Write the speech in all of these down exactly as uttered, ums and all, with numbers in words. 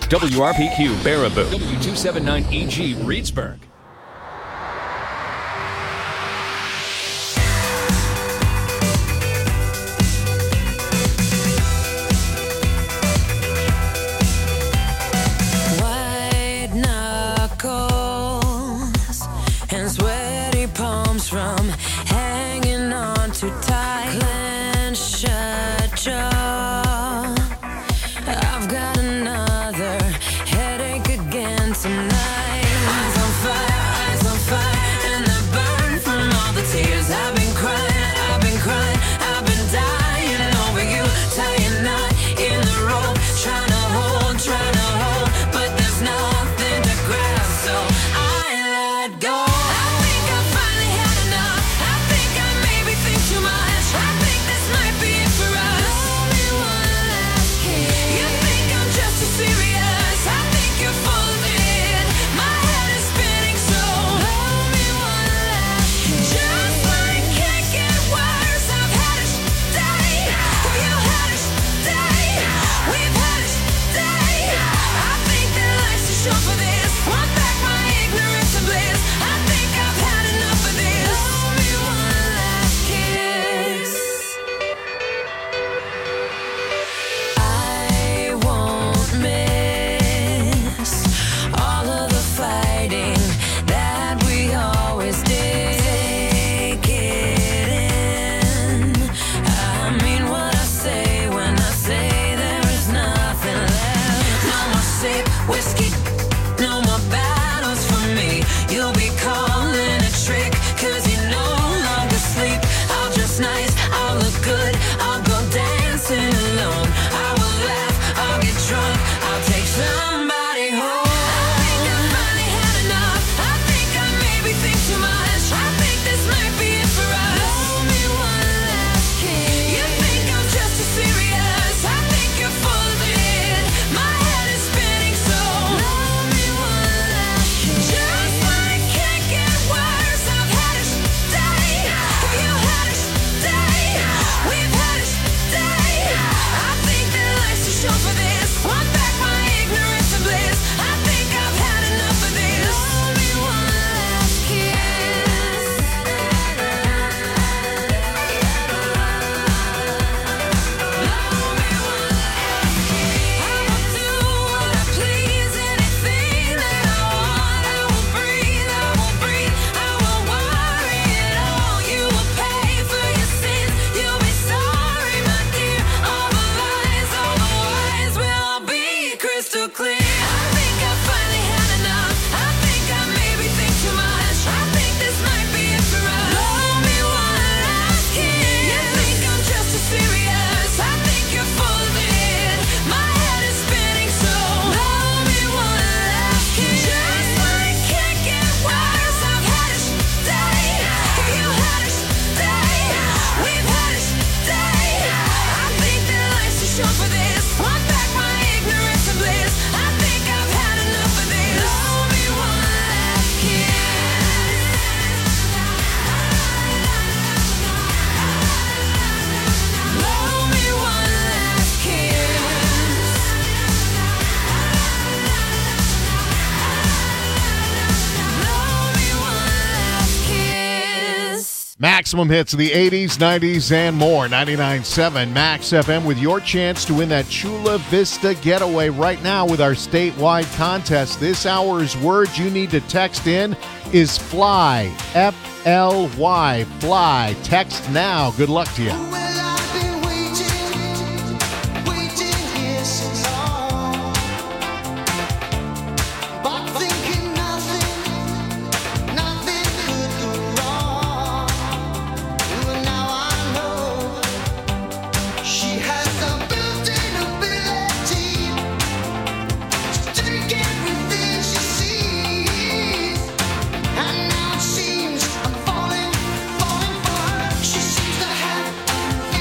W R P Q Baraboo, W two seventy-nine E G Reedsburg. White knuckles and sweaty palms from hanging on too tight. Clench shut jaw. I've got another headache again tonight. Eyes on fire, eyes on fire, and they burn from all the tears. I've been crying, I've been crying, I've been dying over you. Tying knot in the rope, trying to hold, trying to hold, but there's nothing to grab, so I let go. I think I finally had enough. I think I maybe think too much. I think this might be it for us. Only one last kiss. You think I'm just too serious. I think you're full of it. My head is spinning, so hold me one last kiss. Just like can't get worse. I've had a day. You had a day. We've had a day. I think that life's too short for this. Want back my ignorance and bliss. I think I've had enough of this. Only one last kiss. I won't miss all of the fighting that we always did. Take it in. I mean what I say when I say there is nothing left. No more sip, whiskey, no more battles for me. You'll be calling a trick, cause you no longer sleep. I'll dress nice, I'll look good, I'll go dancing alone. I will laugh, I'll get drunk, I'll take somebody home. I think I finally had enough. I think I maybe think too much. I think this might be it for us. Only one last kiss. You think I'm just too serious. I think you're full of it. My head is spinning, so only one last kiss. Just like can't get worse. I've had a day. You had a day. We've had a day. I think that life's too short for this. Want back my ignorance and bliss. I think I've had enough of this. Only one last kiss. Only one last kiss. I will do what I please. Anything that I want. I will breathe, I will breathe. I will worry it all. You will pay for your sins. You'll be sorry, my dear. All the lies, all the lies will all be crystal clear. I think I finally had enough. I think I maybe think too much. I think this might be it for us. Blow me one last kiss. You think I'm just too serious. I think you're full of it. My head is spinning, so blow me one last kiss. Just like can't get worse. I've had a day. You had a day. We've had a day. I think that life's too short for this. Want back my ignorance and bliss. I think I've had enough of this. Blow me one last kiss. Blow me one last kiss. Blow me one last kiss. Maximum hits of the eighties, nineties, and more. ninety-nine point seven Max F M with your chance to win that Chula Vista getaway right now with our statewide contest. This hour's word you need to text in is fly. F L Y. Fly. Text now. Good luck to you. Well, I've been waiting, waiting here so long, but thinking nothing, nothing could go wrong. Well, now I know she has a built-in ability to take everything she sees, and now it seems I'm falling, falling for her. She seems to have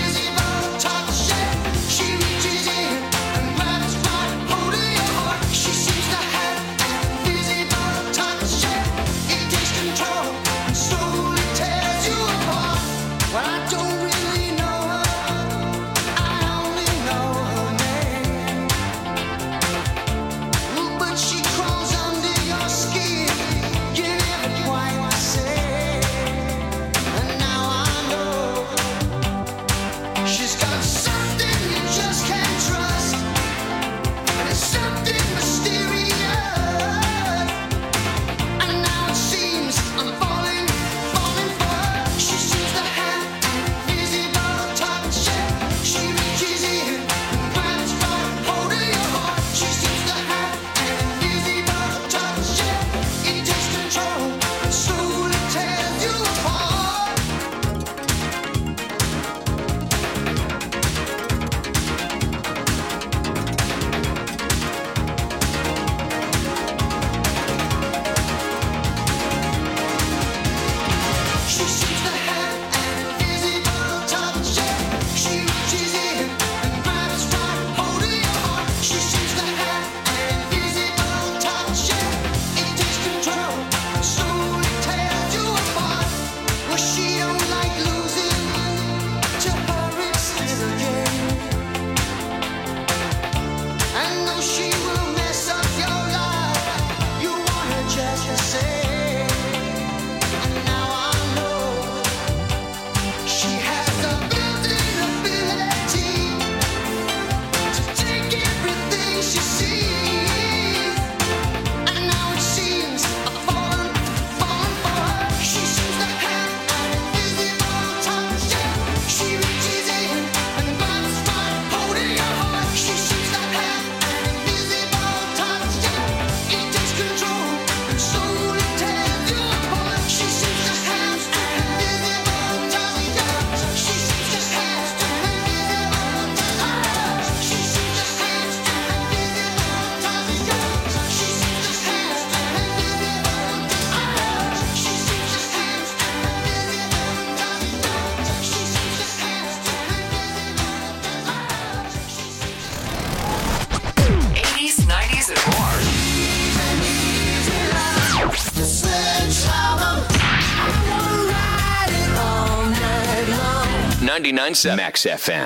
ninety-nine point seven Max F M.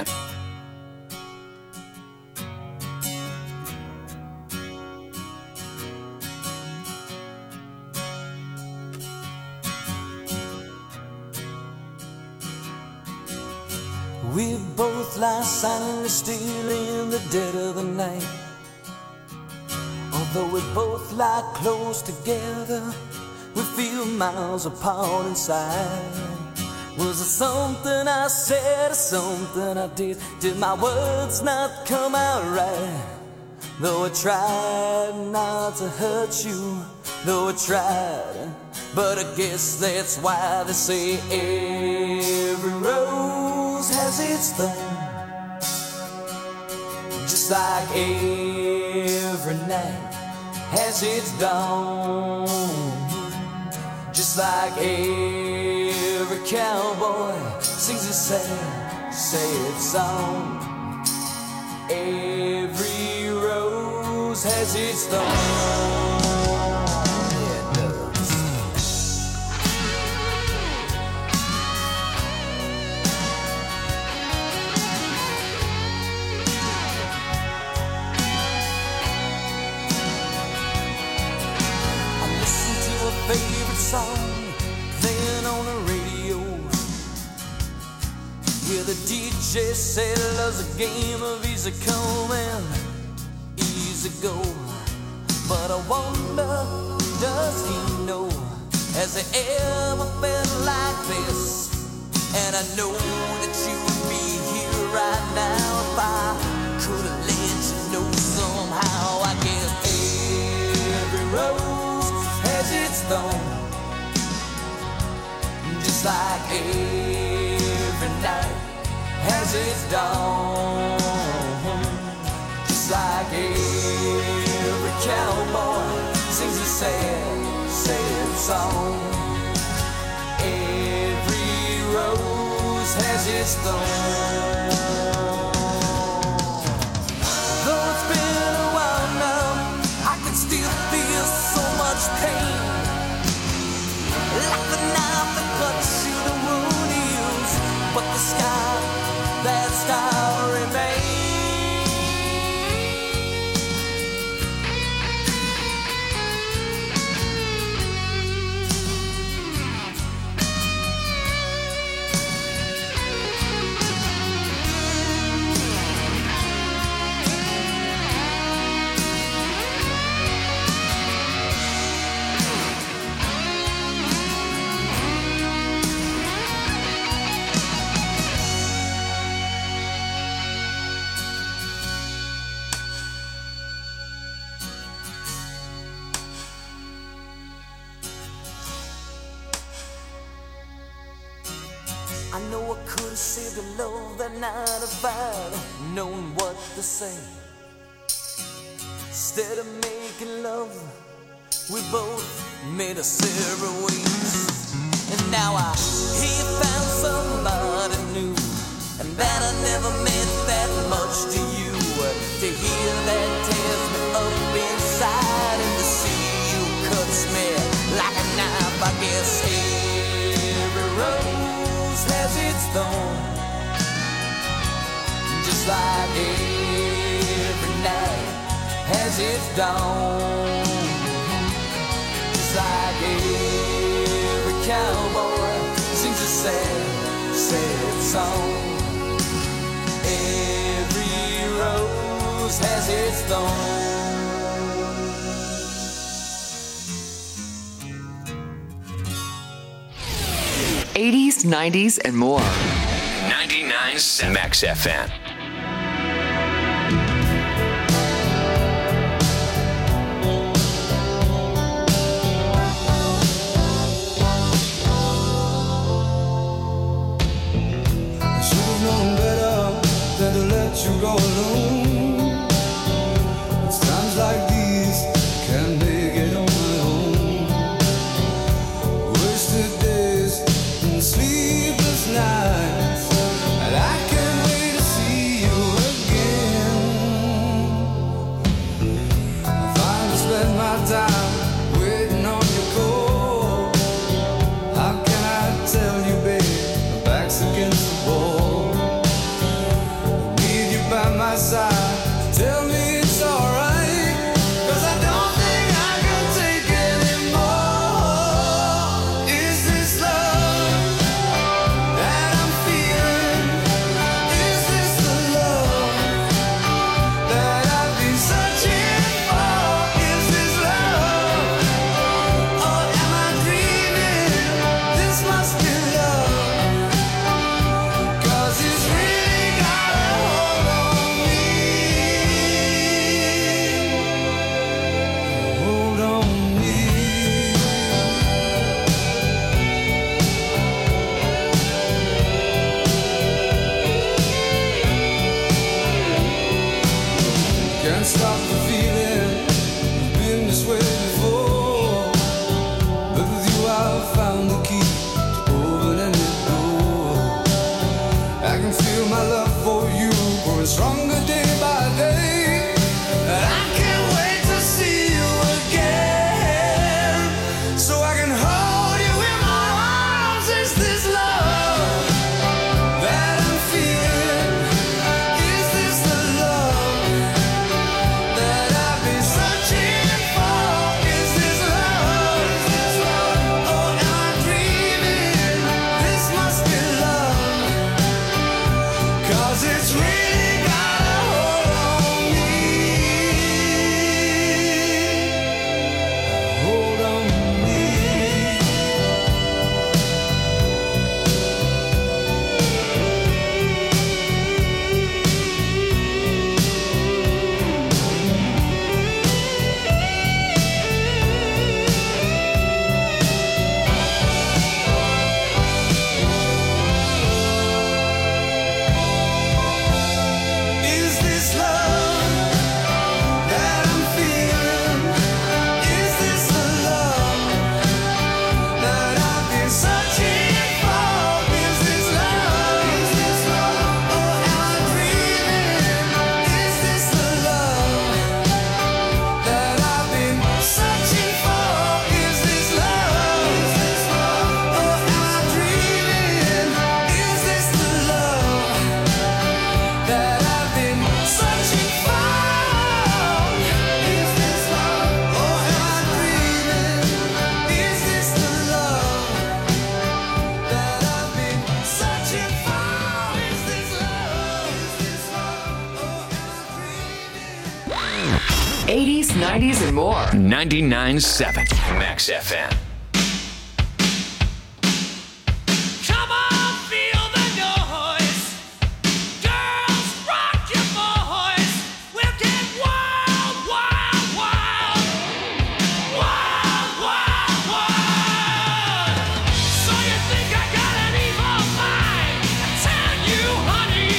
We both lie silently still in the dead of the night. Although we both lie close together, we feel miles apart inside. Was it something I said or something I did? Did my words not come out right? Though I tried not to hurt you, though I tried, but I guess that's why they say every rose has its thorn. Just like every night has its dawn. Just like every cowboy sings a sad, sad song. Every rose has its thorn. Yeah, it does. I listen to a favorite song playing on the radio, where the D J said love's a game of easy come and easy go. But I wonder, does he know? Has he ever felt like this? And I know that you would be here right now if I could have let you know somehow. I guess every rose has its thorn. Just like every night has its dawn. Just like every cowboy sings a sad, sad song. Every rose has its thorn. Though it's been a while now, I can still feel so much pain. Like the knife that cuts you, the wound heals, but the scar, that scar remains. I know I could have saved the love that night if I'd known what to say. Instead of making love, we both made us separate ways. And now I hear you found somebody new, and that I never meant that much to you. To hear that tears me up inside, and to see you cuts me like a knife. I guess every rose has its thorn. Just like every night has its dawn. Just like every cowboy sings a sad, sad song. Every rose has its thorn. eighties, nineties, and more. ninety-nine point seven Max F M. I should have known better than to let you go alone. It's times like these can't make it on my own. Wasted days and sleepless nights, and I can't wait to see found the key to open any door. I can feel my love for you growing stronger day by day. I can't wait to see you again, so I can hold you in my arms. Is this love that I'm feeling? Is this the love that I've been searching for? Is this love? Or am I dreaming? This must be love, 'cause it's really got a hold on me. Hold on me. Is this love that I'm feeling? Is this the love that I've been searching for? Is this love? Is this love? Or am I dreaming? Is this the love that I've been searching for? Is this love? Is this love? Or am I dreaming? Is this the love that I've been searching for? Is this love? Or am I dreaming? Is this the love that I've been searching for? Is this love? Is this love? Or am I dreaming? eighties, nineties, and more. ninety-nine point seven Max F M. Come on, feel the noise. Girls, rock your voice. We'll get wild, wild, wild. Wild, wild, wild. So you think I got an evil mind? I tell you, honey,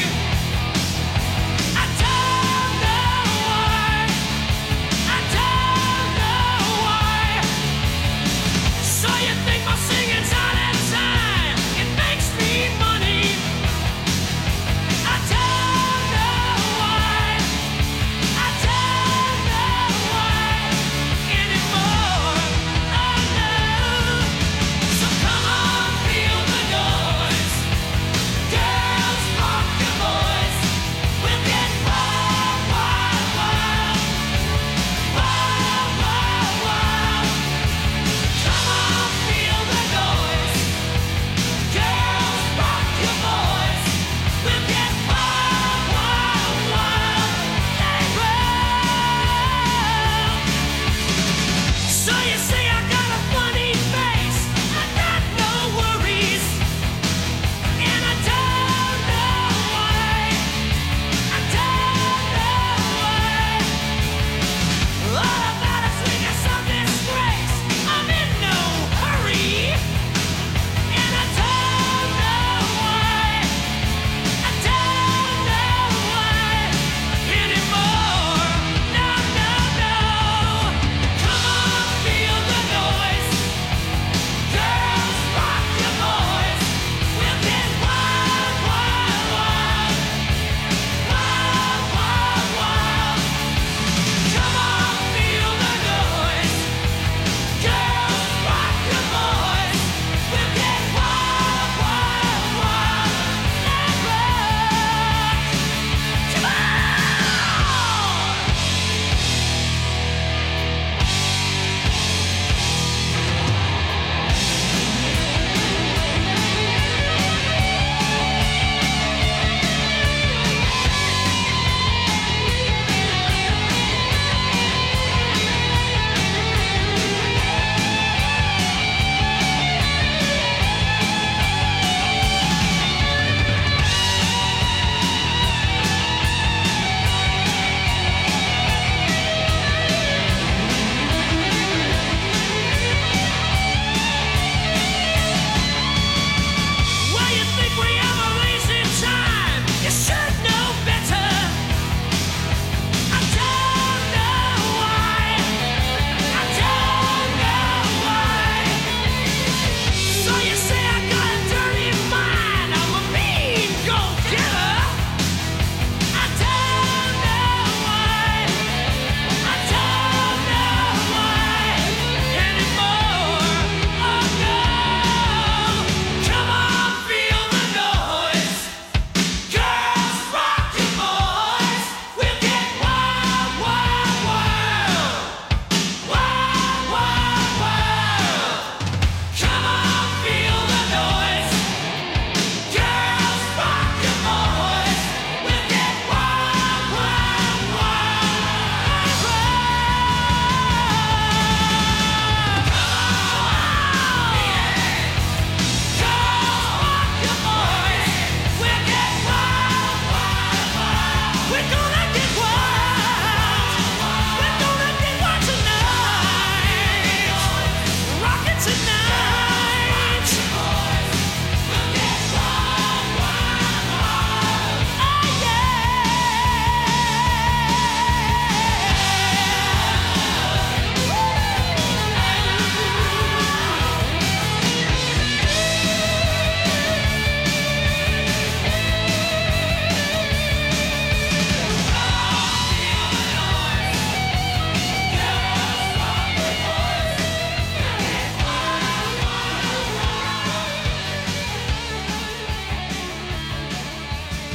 I don't know why. I don't know why.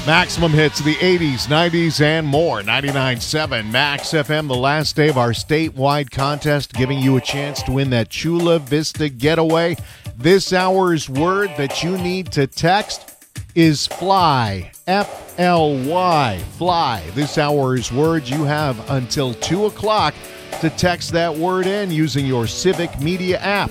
Maximum hits of the eighties, nineties, and more. ninety-nine point seven Max F M, the last day of our statewide contest, giving you a chance to win that Chula Vista getaway. This hour's word that you need to text is fly. F L Y. Fly. This hour's word, you have until two o'clock to text that word in using your Civic Media app.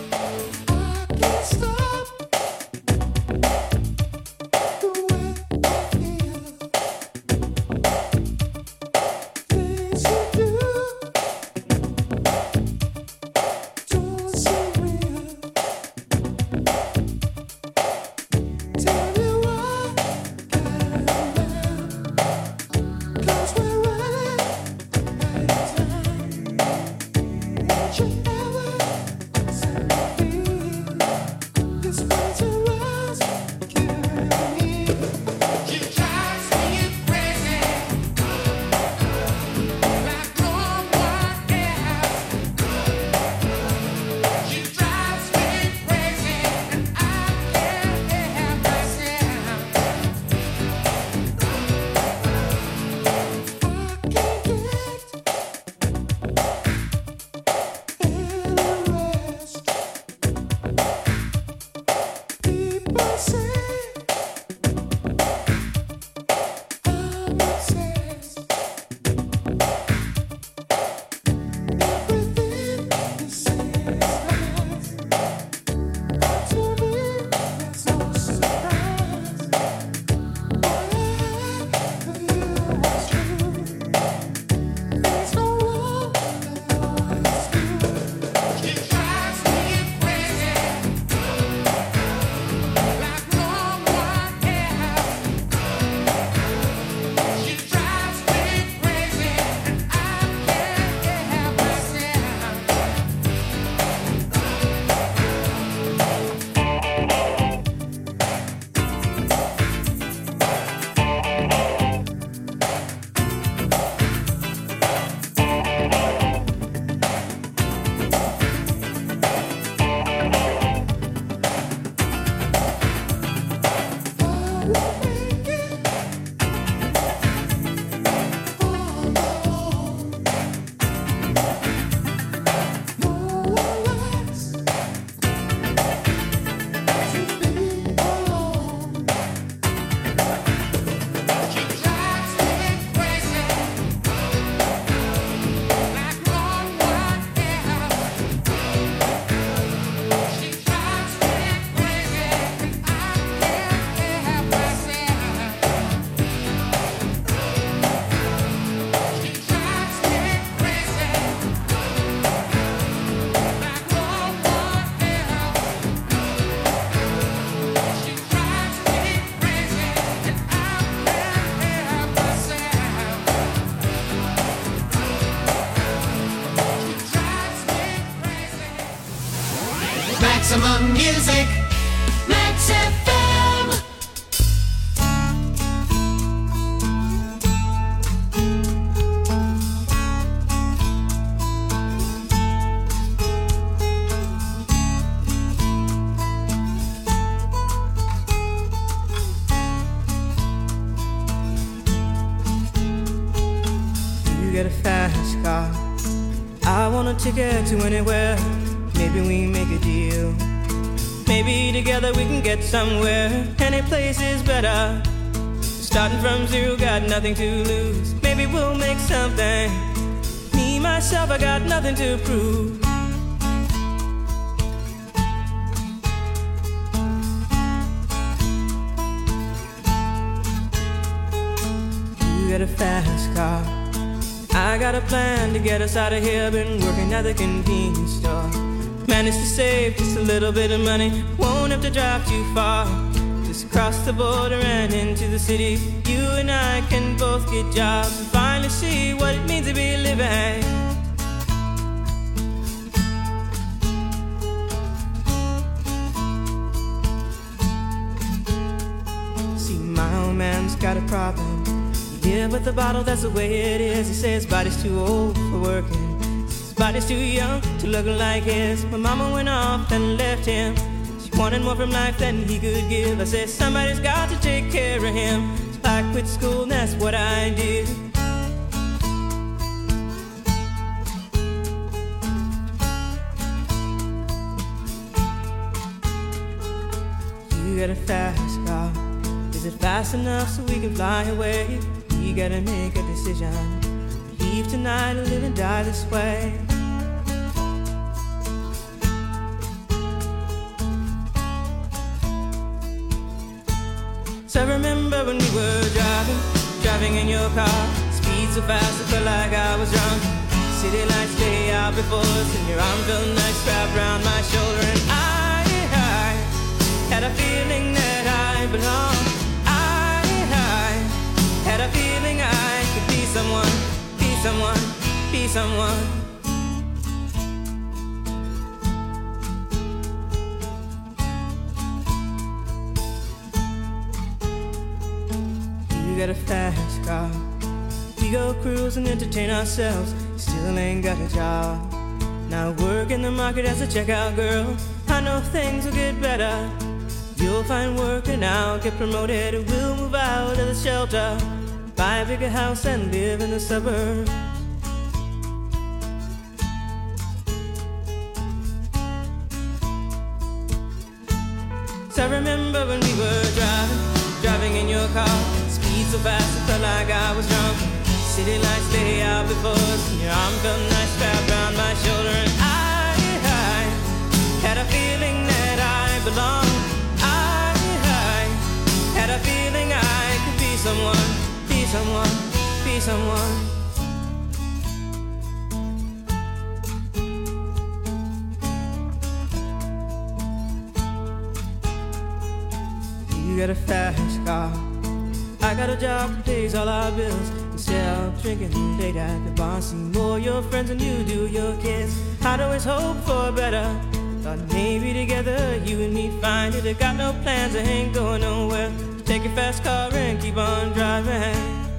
Maximum music, Max F M. You get a fast car, I want a ticket to anywhere. Maybe we make a deal. Maybe together we can get somewhere. Any place is better. Starting from zero, got nothing to lose. Maybe we'll make something. Me, myself, I got nothing to prove. You got a fast car, I got a plan to get us out of here. Been working at the convenience store. Managed to save just a little bit of money. Won't have to drive too far. Just across the border and into the city. You and I can both get jobs and finally see what it means to be living. See, my old man's got a problem. Yeah, but the bottle, that's the way it is. He says his body's too old for working. His body's too young to look like his. My mama went off and left him. She wanted more from life than he could give. I said somebody's got to take care of him. So I quit school and that's what I did. You got a fast car. Is it fast enough so we can fly away? We gotta make a decision. Leave tonight or live and die this way. So I remember when we were driving, driving in your car. Speed so fast I felt like I was drunk. City lights lay out before us, and your arm felt nice wrapped around my shoulder. And I, I had a feeling that I belonged. I, I had a feeling I could be someone, be someone, be someone. You got a fast car. We go cruise and entertain ourselves. Still ain't got a job. Now work in the market as a checkout girl. I know things will get better. You'll find work and I'll get promoted. We'll move out of the shelter, buy a bigger house and live in the suburbs. So I remember when we were driving, driving in your car. Speed so fast I felt like I was drunk. City lights lay out before us, and your arm felt nice wrapped around my shoulder. And I, I had a feeling that I belonged. I, I had a feeling I could be someone, be someone, be someone. You got a fast car. I got a job that pays all our bills. Instead of drinking late at the bar, see more your friends than you do your kids. I'd always hope for better. Thought maybe together you and me find it. I got no plans, I ain't going nowhere. Take your fast car and keep on driving.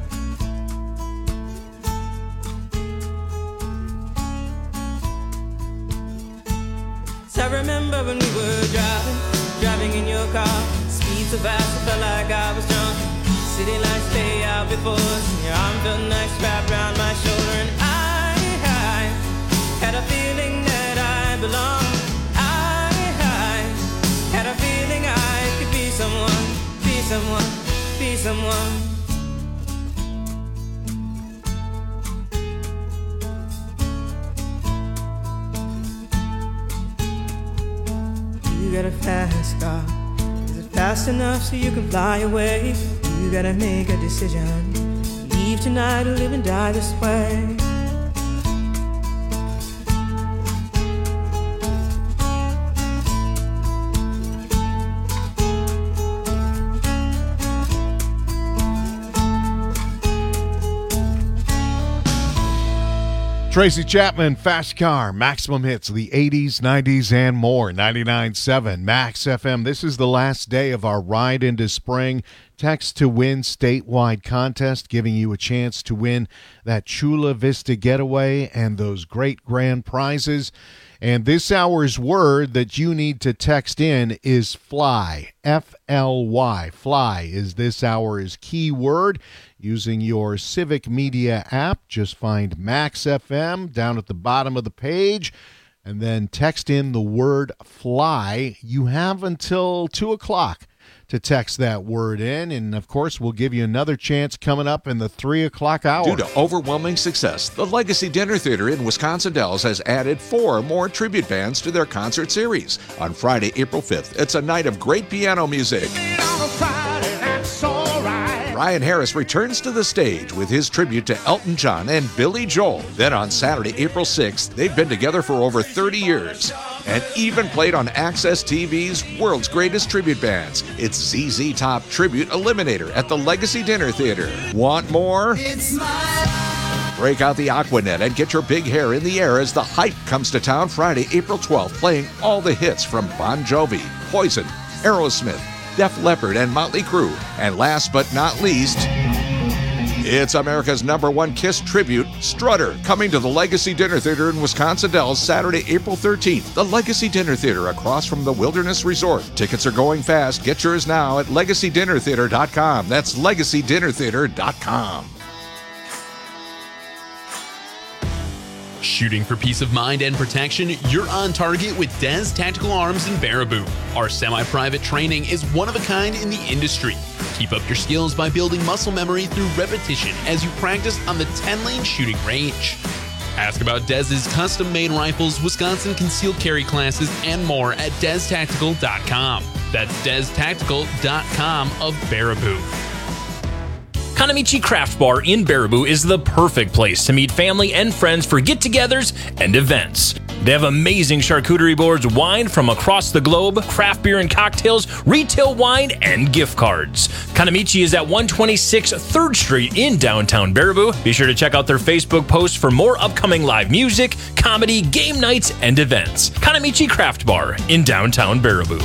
So I remember when we were driving, driving in your car. Speed so fast I felt like I was drunk. City lights lay out before us, and your arm felt nice wrapped around my shoulder. And I, I had a feeling that I belonged. I, I had a feeling I could be someone, be someone, be someone. You got a fast car. Is it fast enough so you can fly away? You gotta make a decision. Leave tonight or live and die this way. Tracy Chapman, Fast Car, Maximum Hits, the eighties, nineties, and more. ninety-nine point seven Max F M. This is the last day of our Ride into Spring Text to Win statewide contest, giving you a chance to win that Chula Vista getaway and those great grand prizes. And this hour's word that you need to text in is fly, F L Y. Fly is this hour's key word. Using your Civic Media app, just find Max F M down at the bottom of the page and then text in the word fly. You have until two o'clock to text that word in, and of course we'll give you another chance coming up in the three o'clock hour. Due to overwhelming success, the Legacy Dinner Theater in Wisconsin Dells has added four more tribute bands to their concert series. On Friday, April fifth, it's a night of great piano music. Ryan Harris returns to the stage with his tribute to Elton John and Billy Joel. Then on Saturday, April sixth, they've been together for over thirty years and even played on Access T V's World's Greatest Tribute Bands. It's Z Z Top Tribute Eliminator at the Legacy Dinner Theater. Want more? It's my Break out the Aquanet and get your big hair in the air as The Hype comes to town Friday, April twelfth, playing all the hits from Bon Jovi, Poison, Aerosmith, Def Leppard, and Motley Crue. And last but not least, It's America's number one Kiss tribute, Strutter, coming to the Legacy Dinner Theater in Wisconsin Dells Saturday, April thirteenth. The Legacy Dinner Theater across from the Wilderness Resort. Tickets are going fast. Get yours now at legacy dinner theater dot com. That's legacy dinner theater dot com. Shooting for peace of mind and protection, you're on target with Des Tactical Arms in Baraboo. Our semi-private training is one of a kind in the industry. Keep up your skills by building muscle memory through repetition as you practice on the ten-lane shooting range. Ask about Dez's custom-made rifles, Wisconsin concealed carry classes, and more at des tactical dot com. That's des tactical dot com of Baraboo. Kanamichi Craft Bar in Baraboo is the perfect place to meet family and friends for get-togethers and events. They have amazing charcuterie boards, wine from across the globe, craft beer and cocktails, retail wine, and gift cards. Kanamichi is at one twenty-six third Street in downtown Baraboo. Be sure to check out their Facebook posts for more upcoming live music, comedy, game nights, and events. Kanamichi Craft Bar in downtown Baraboo.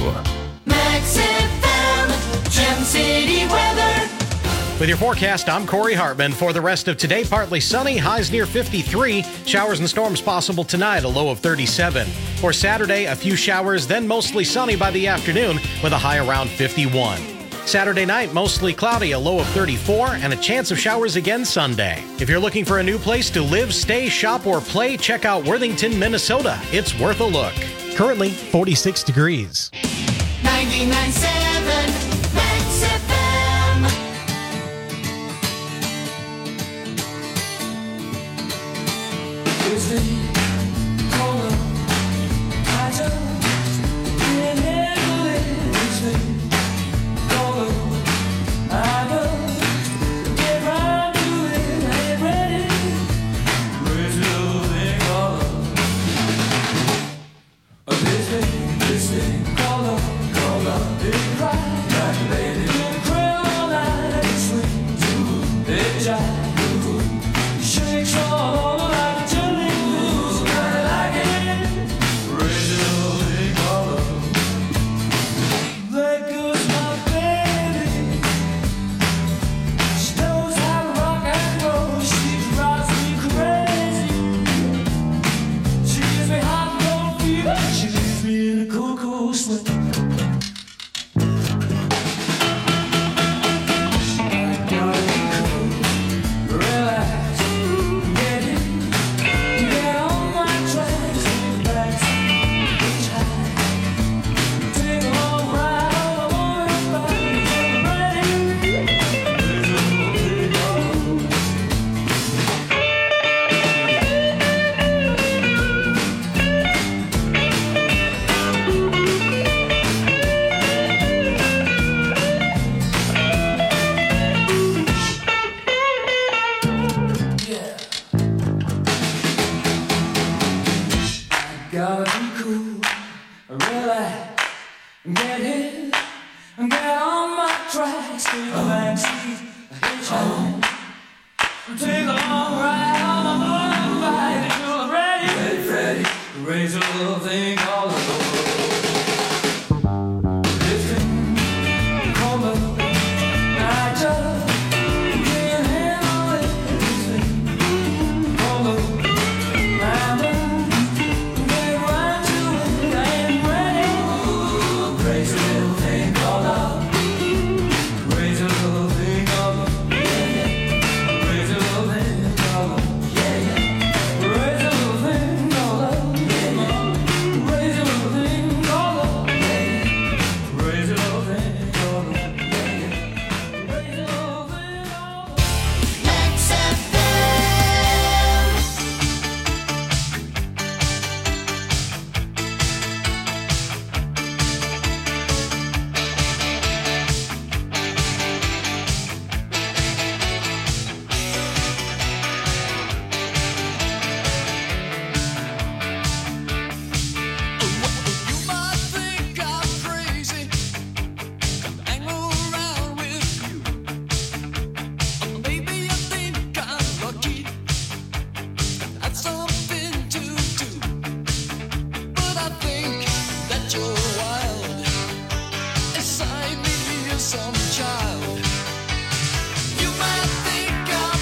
Max F M, Gem City weather. With your forecast, I'm Corey Hartman. For the rest of today, partly sunny, highs near fifty-three. Showers and storms possible tonight, a low of thirty-seven. For Saturday, a few showers, then mostly sunny by the afternoon with a high around fifty-one. Saturday night, mostly cloudy, a low of thirty-four, and a chance of showers again Sunday. If you're looking for a new place to live, stay, shop, or play, check out Worthington, Minnesota. It's worth a look. Currently, forty-six degrees. ninety-nine point seven Max F M. Some child, you might think I'm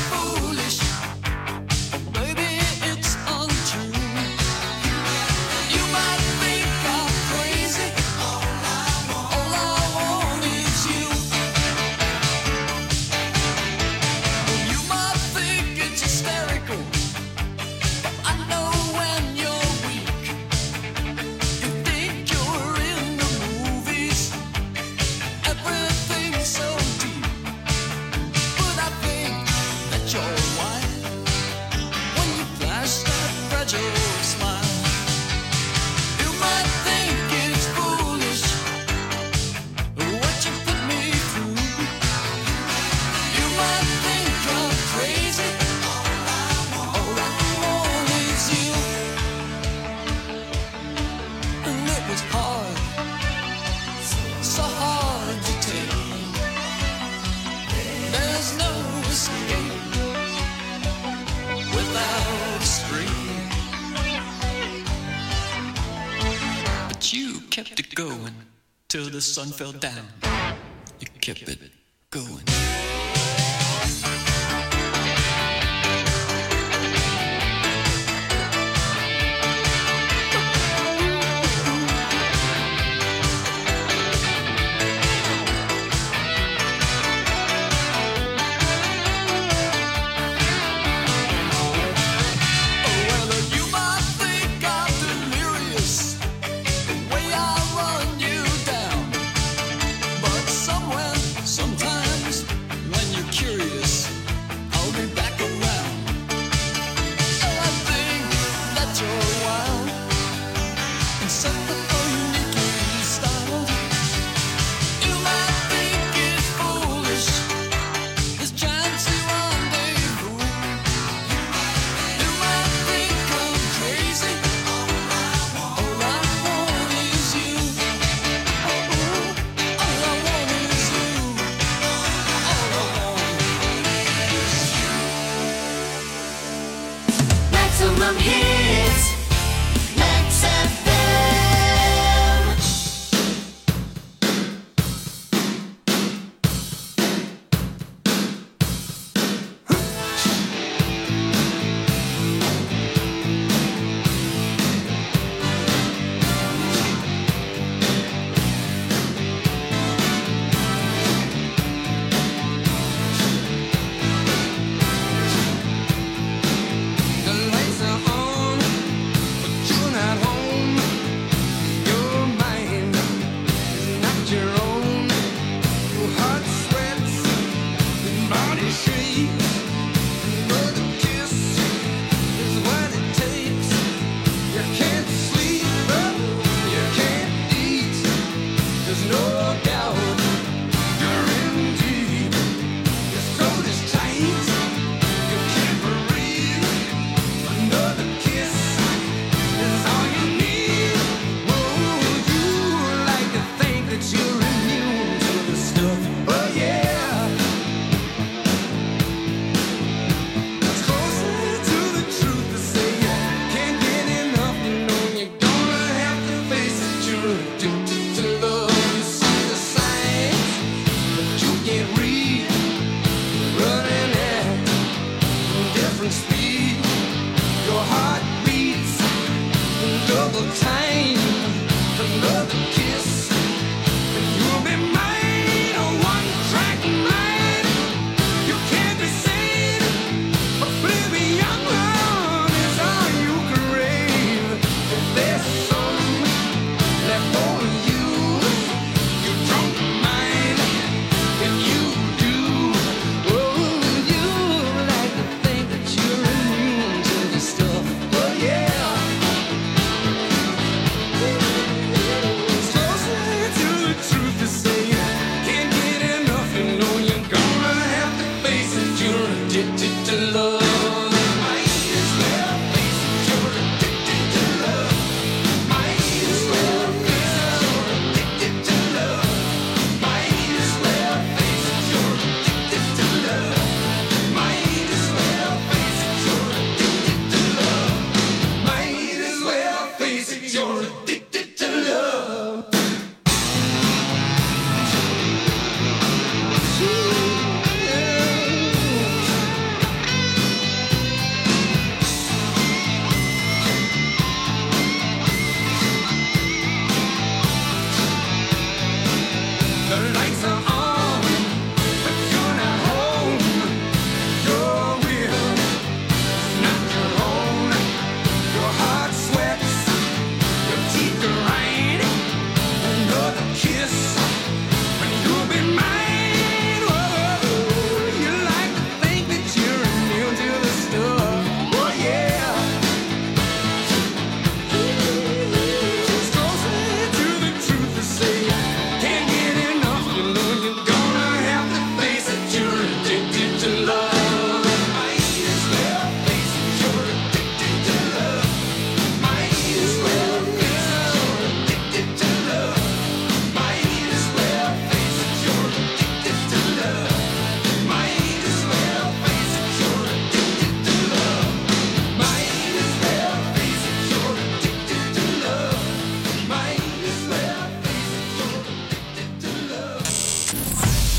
till the sun fell down. You kept it going. Sometimes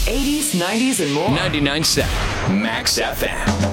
eighties, nineties, and more. ninety-nine point seven Max F M.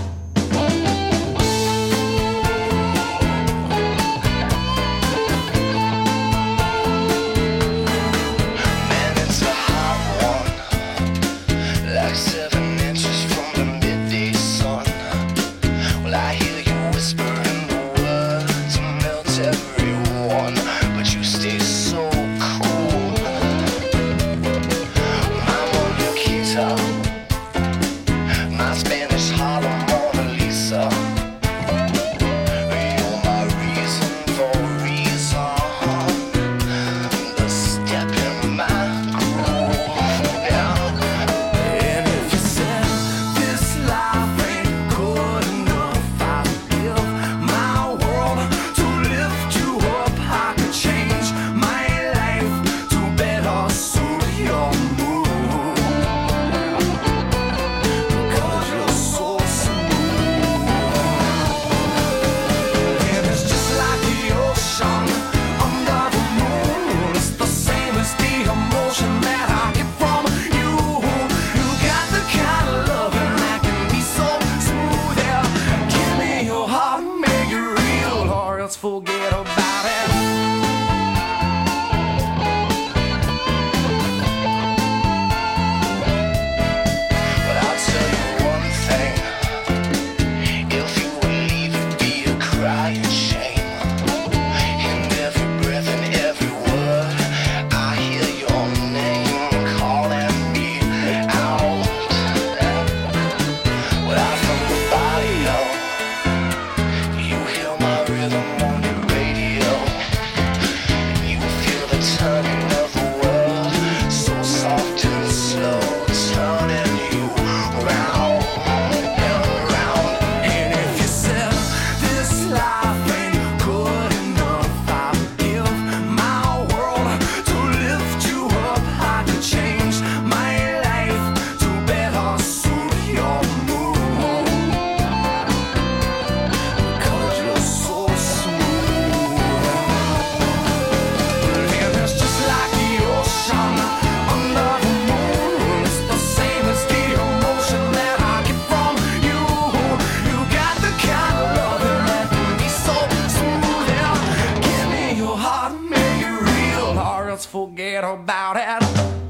Forget about it.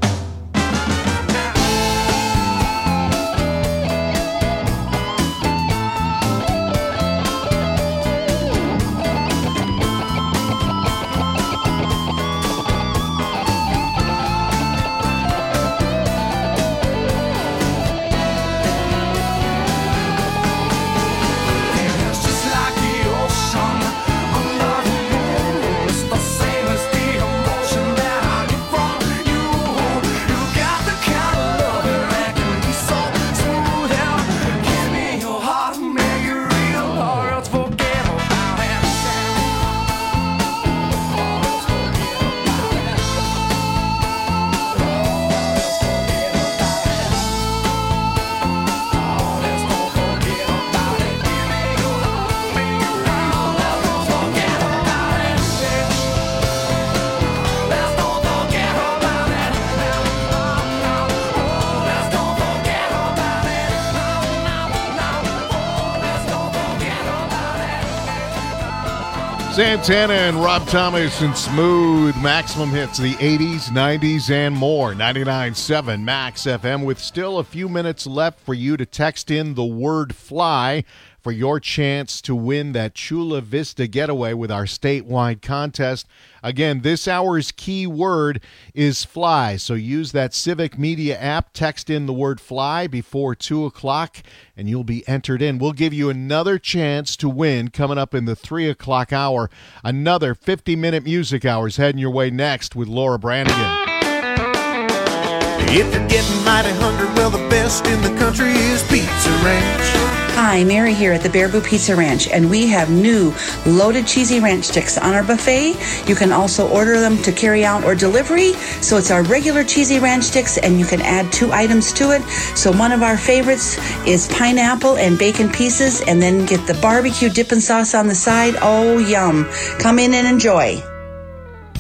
Santana and Rob Thomas and Smooth Maximum Hits, the eighties, nineties, and more. ninety-nine point seven Max F M with still a few minutes left for you to text in the word fly for your chance to win that Chula Vista getaway with our statewide contest. Again, this hour's key word is fly, so use that Civic Media app, text in the word fly before two o'clock, and you'll be entered in. We'll give you another chance to win coming up in the three o'clock hour. Another fifty-minute music hours heading your way next with Laura Branigan. If you're getting mighty hungry, well, the best in the country is Pizza Ranch. Hi, Mary here at the Baraboo Pizza Ranch, and we have new loaded cheesy ranch sticks on our buffet. You can also order them to carry out or delivery. So it's our regular cheesy ranch sticks, and you can add two items to it. So one of our favorites is pineapple and bacon pieces, and then get the barbecue dipping sauce on the side. Oh, yum. Come in and enjoy.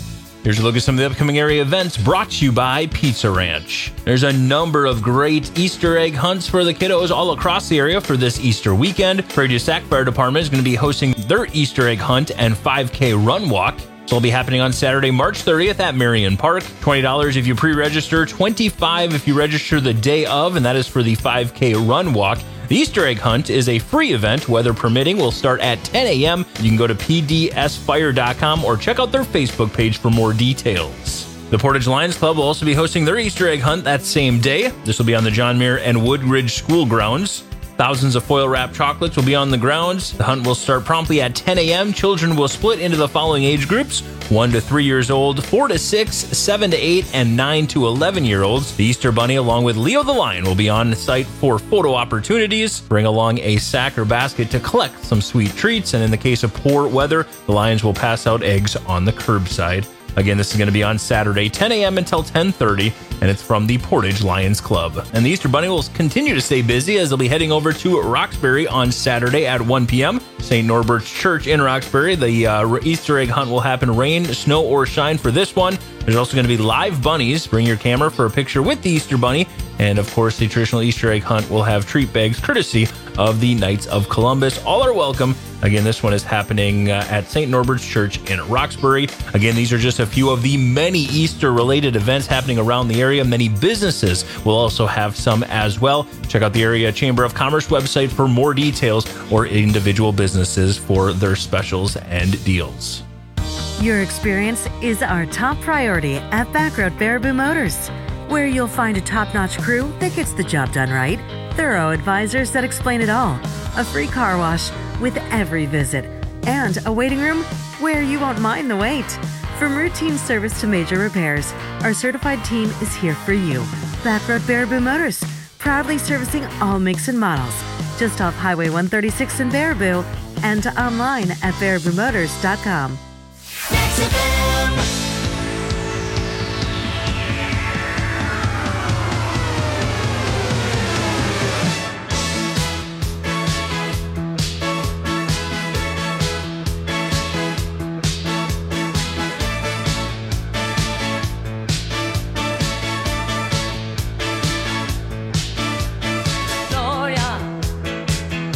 Here's a look at some of the upcoming area events brought to you by Pizza Ranch. There's a number of great Easter egg hunts for the kiddos all across the area for this Easter weekend. Prairie du Sac Fire Department is going to be hosting their Easter egg hunt and five K run walk. This will be happening on Saturday, March thirtieth at Marion Park. twenty dollars if you pre-register, twenty-five dollars if you register the day of, and that is for the five K run walk. The Easter egg hunt is a free event, weather permitting. Will start at ten a.m. You can go to p d s fire dot com or check out their Facebook page for more details. The Portage Lions Club will also be hosting their Easter egg hunt that same day. This will be on the John Muir and Woodridge School grounds. Thousands of foil-wrapped chocolates will be on the grounds. The hunt will start promptly at ten a.m. Children will split into the following age groups: one to three years old, four to six, seven to eight, and nine to eleven year olds. The Easter Bunny, along with Leo the Lion, will be on site for photo opportunities. Bring along a sack or basket to collect some sweet treats, and in the case of poor weather, the Lions will pass out eggs on the curbside. Again, this is going to be on Saturday, ten a.m. until ten thirty, and it's from the Portage Lions Club. And the Easter Bunny will continue to stay busy as they'll be heading over to Roxbury on Saturday at one p.m. Saint Norbert's Church in Roxbury. The uh, Easter egg hunt will happen rain, snow, or shine for this one. There's also going to be live bunnies. Bring your camera for a picture with the Easter Bunny. And of course, the traditional Easter egg hunt will have treat bags courtesy of the Knights of Columbus. All are welcome. Again, this one is happening uh, at Saint Norbert's Church in Roxbury. Again, these are just a few of the many Easter-related events happening around the area. Many businesses will also have some as well. Check out the Area Chamber of Commerce website for more details, or individual businesses for their specials and deals. Your experience is our top priority at Backroad Baraboo Motors, where you'll find a top-notch crew that gets the job done right, thorough advisors that explain it all, a free car wash with every visit, and a waiting room where you won't mind the wait. From routine service to major repairs, our certified team is here for you. Backroad Baraboo Motors, proudly servicing all makes and models, just off Highway one thirty-six in Baraboo, and online at baraboo motors dot com.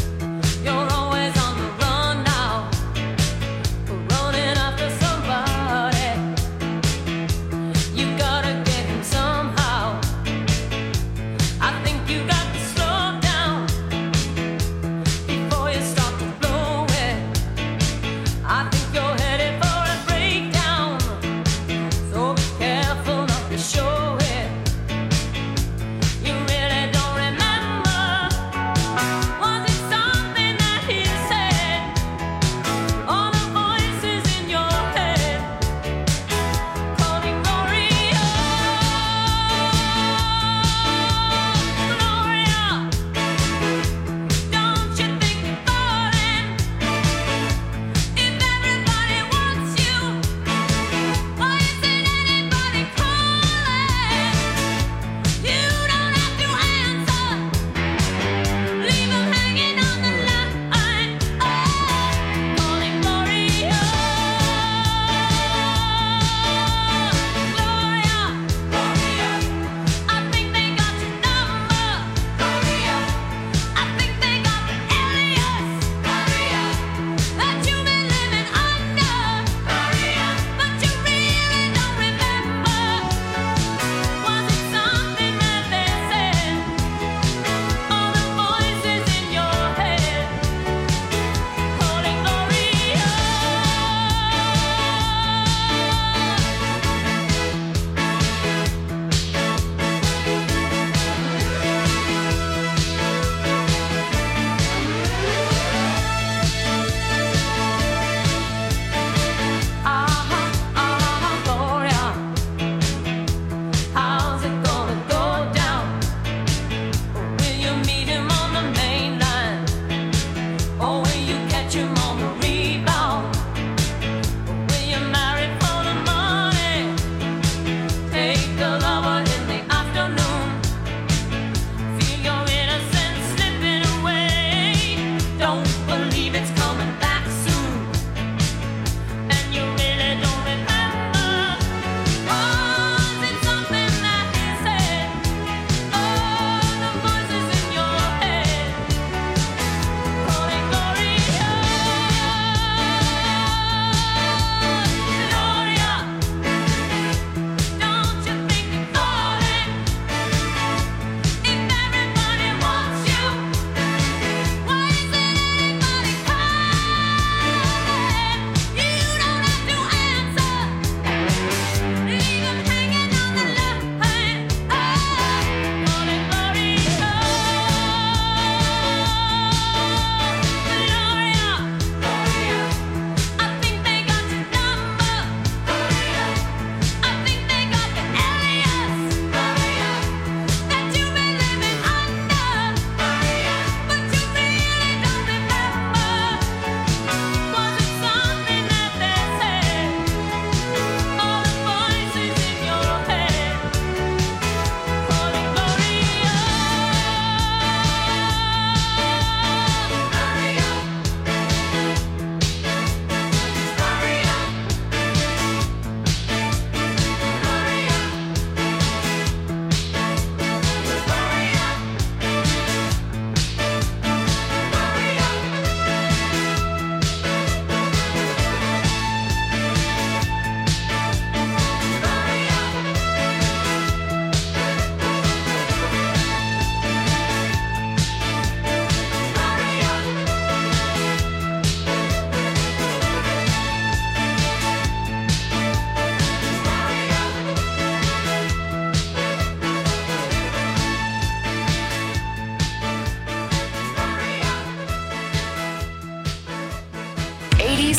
You're always on the run now, running after somebody.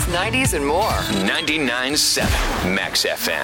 nineties, and more. ninety-nine point seven Max F M.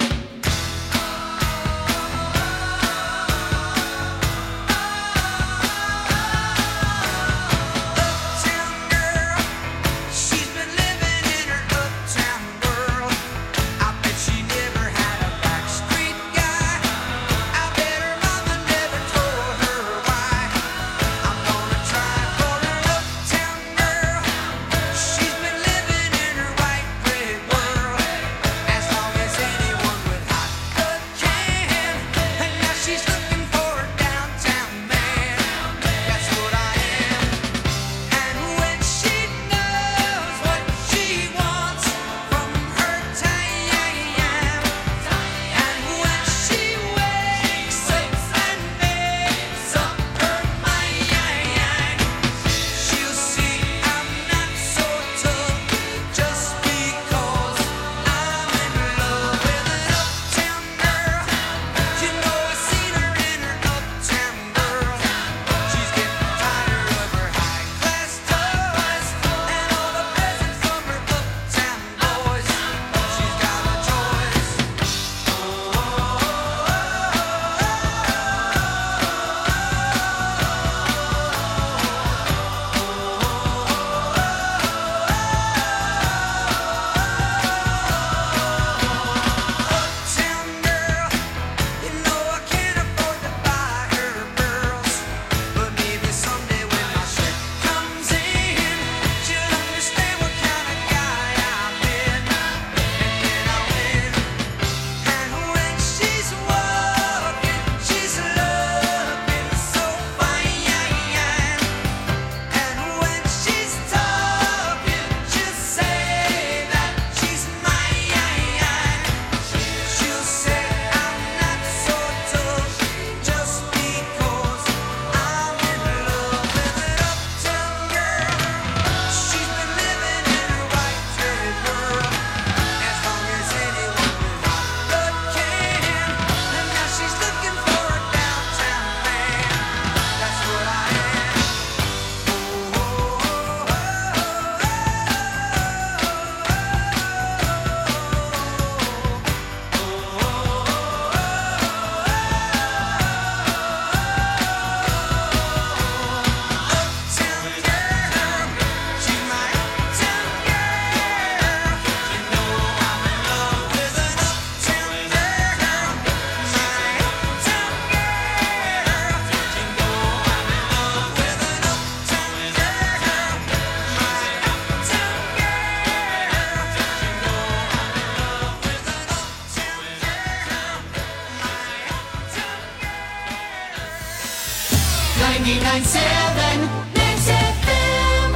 ninety-nine point seven Max F M.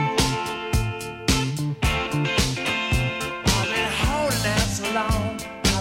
Holding out so long.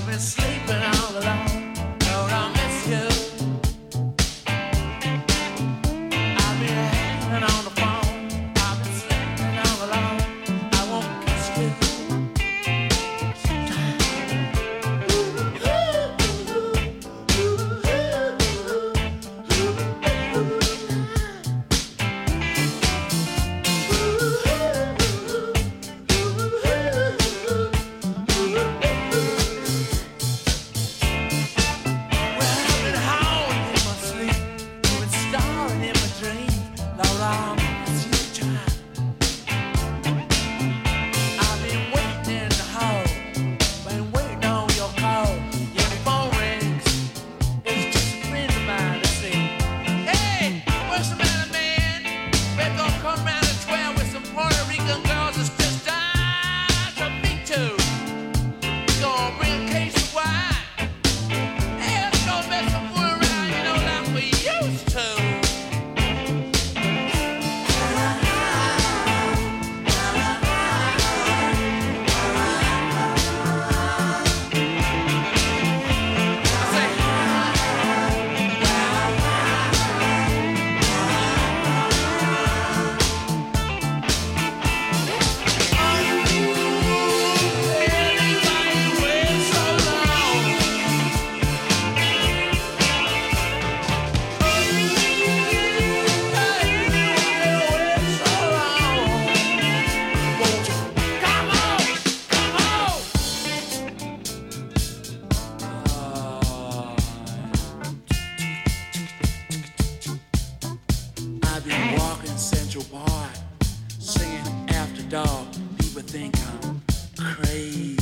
think I'm crazy.